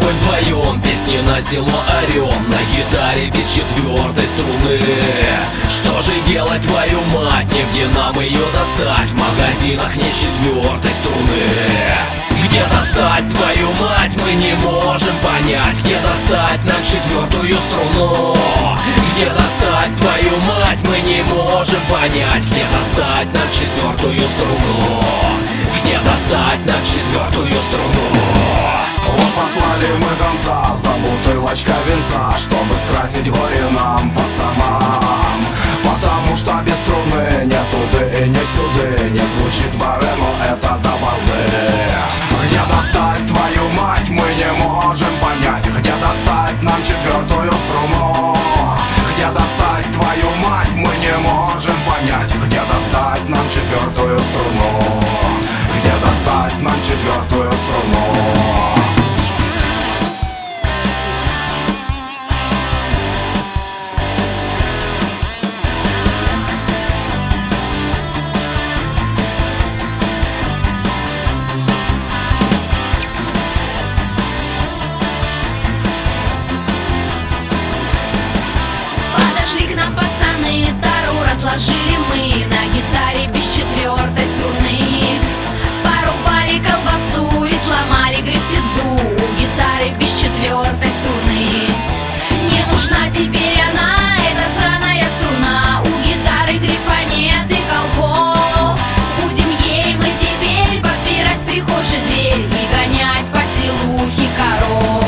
мы вдвоем песни на село орем, на гитаре без четвертой струны. Что же делать, твою мать, негде нам ее достать, в магазинах нет четвертой струны. Где достать, твою мать, мы не можем понять, где достать нам четвертую струну. Где достать, твою мать, мы не можем понять, где достать нам четвертую струну. Где достать нам четвертую струну. Вот послали мы конца за бутылочкой винца, чтобы скрасить горе нам, пацанам. Потому что без струны не туды и не сюды, не звучит баре, но это до балды. Где достать, твою мать, мы не можем понять, где достать нам четвертую струну. Где достать, твою мать, мы не можем понять, где достать нам четвертую струну. Где достать нам четвертую струну. Подошли к нам пацаны, тару разложили мы на гитаре без четвертой струны. Порубали колбасу и сломали гриф пизду у гитары без четвертой струны. Не нужна теперь она, эта сраная струна, у гитары грифа нет и колков. Будем ей мы теперь подпирать в прихожей дверь и гонять по селу коров.